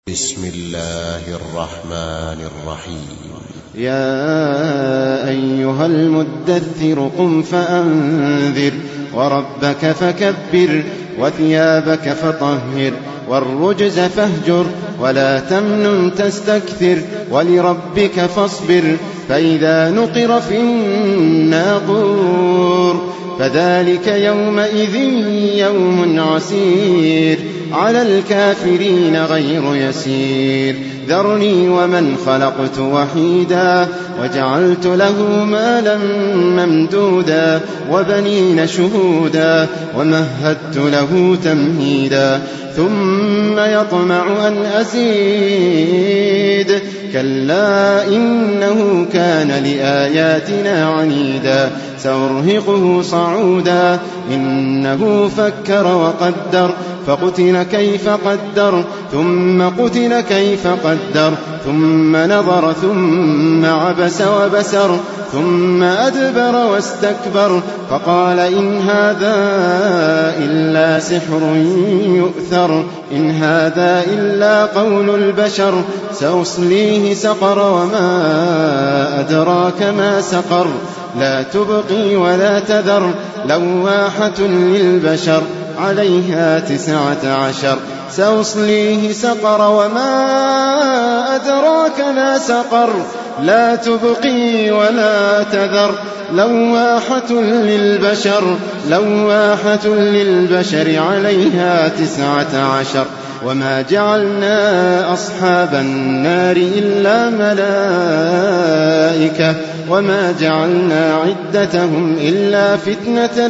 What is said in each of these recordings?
بسم الله الرحمن الرحيم. يا أيها المدثر قم فأنذر وربك فكبر وثيابك فطهر والرجز فاهجر ولا تمنن تستكثر ولربك فاصبر فإذا نقر في الناقور فذلك يومئذ يوم عسير على الكافرين غير يسير ذرني ومن خلقت وحيدا وجعلت له مالا ممدودا وبنين شهودا ومهدت له تمهيدا ثم يطمع أن أزيد كلا إنه كان لآياتنا عنيدا سأرهقه صعودا إنه فكر وقدر فقتل كيف قدر ثم قتل كيف قدر ثم نظر ثم عبس وبسر ثم أدبر واستكبر فقال إن هذا إلا سحر يؤثر إن هذا إلا قول البشر سأصليه سقر وما أدراك ما سقر لا تبقي ولا تذر لواحة للبشر عليها 19 سأصليه سقر وما أدراك ما سقر لا تبقي ولا تذر لواحة للبشر عليها 19 وما جعلنا أصحاب النار إلا ملائكة وما جعلنا عدتهم إلا فتنة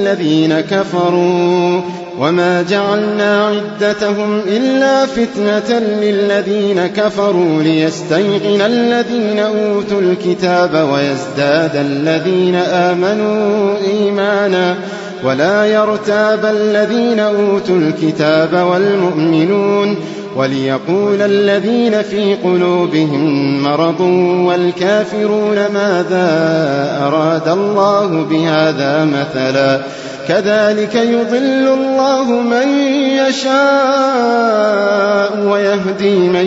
للذين كفروا ليستيقن الذين أوتوا الكتاب ويزداد الذين آمنوا إيمانا ولا يرتاب الذين أوتوا الكتاب والمؤمنون وليقول الذين في قلوبهم مرض والكافرون ماذا أراد الله بهذا مثلا كذلك يضل الله من يشاء ويهدي من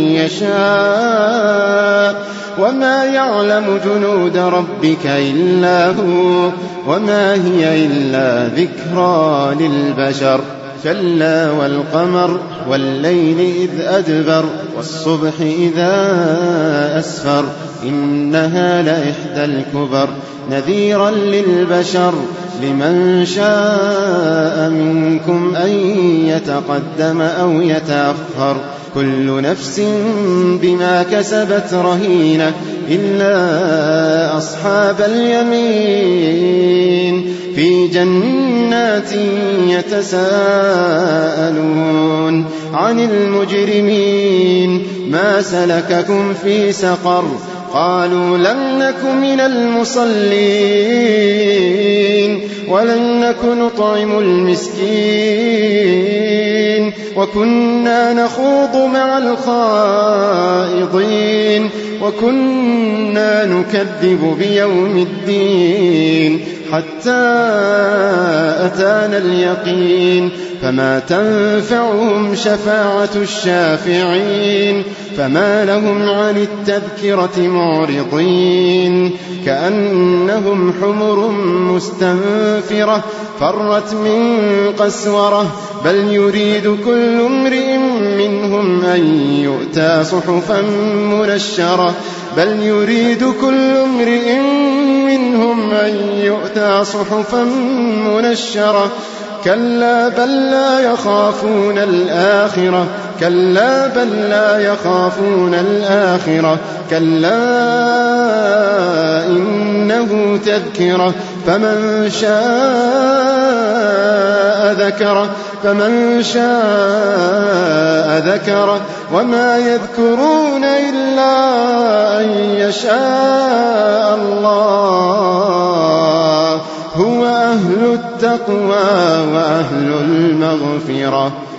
يشاء وما يعلم جنود ربك إلا هو وما هي إلا ذكرى للبشر كلا والقمر والليل إذ أدبر والصبح إذا أسفر إنها لإحدى الكبر نذيرا للبشر لمن شاء منكم أن يتقدم أو يتأخر كل نفس بما كسبت رهينة إلا أصحاب اليمين في جنات يتساءلون عن المجرمين ما سلككم في سقر قالوا لم نك من المصلين ولم نك نطعم المسكين وكنا نخوض مع الخائضين وكنا نكذب بيوم الدين حتى أتانا اليقين فما تنفعهم شفاعة الشافعين فما لهم عن التذكرة معرضين كأنهم حمر مستنفرة فرت من قسورة بل يريد كل امرئ منهم أن يؤتى صحفا منشرة كلا بل لا يخافون الآخرة كلا إنه تذكرة فمن شاء ذكره وما يذكرون إلا أن يشاء الله هو أهل التقوى وأهل المغفرة